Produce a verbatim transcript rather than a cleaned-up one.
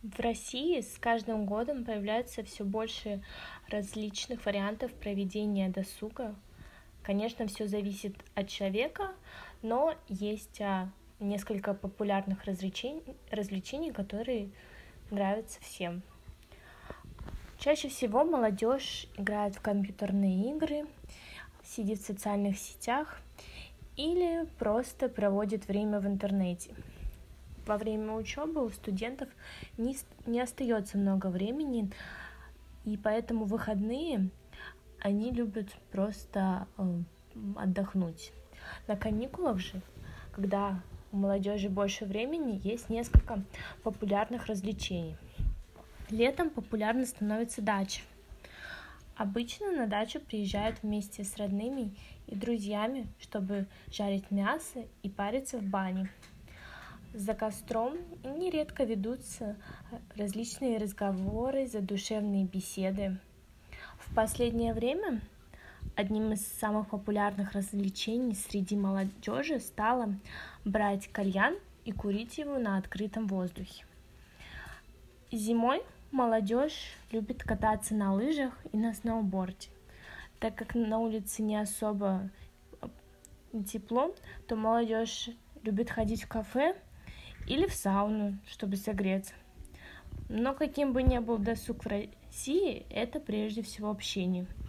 В России с каждым годом появляется все больше различных вариантов проведения досуга. Конечно, все зависит от человека, но есть а, несколько популярных развлечений, развлечений, которые нравятся всем. Чаще всего молодежь играет в компьютерные игры, сидит в социальных сетях или просто проводит время в интернете. Во время учебы у студентов не, не остается много времени, и поэтому выходные они любят просто э, отдохнуть. На каникулах же, когда у молодежи больше времени, есть несколько популярных развлечений. Летом популярна становится дача. Обычно на дачу приезжают вместе с родными и друзьями, чтобы жарить мясо и париться в бане. За костром нередко ведутся различные разговоры, задушевные беседы. В последнее время одним из самых популярных развлечений среди молодежи стало брать кальян и курить его на открытом воздухе. Зимой молодежь любит кататься на лыжах и на сноуборде. Так как на улице не особо тепло, то молодежь любит ходить в кафе или в сауну, чтобы согреться. Но каким бы ни был досуг в России, это прежде всего общение.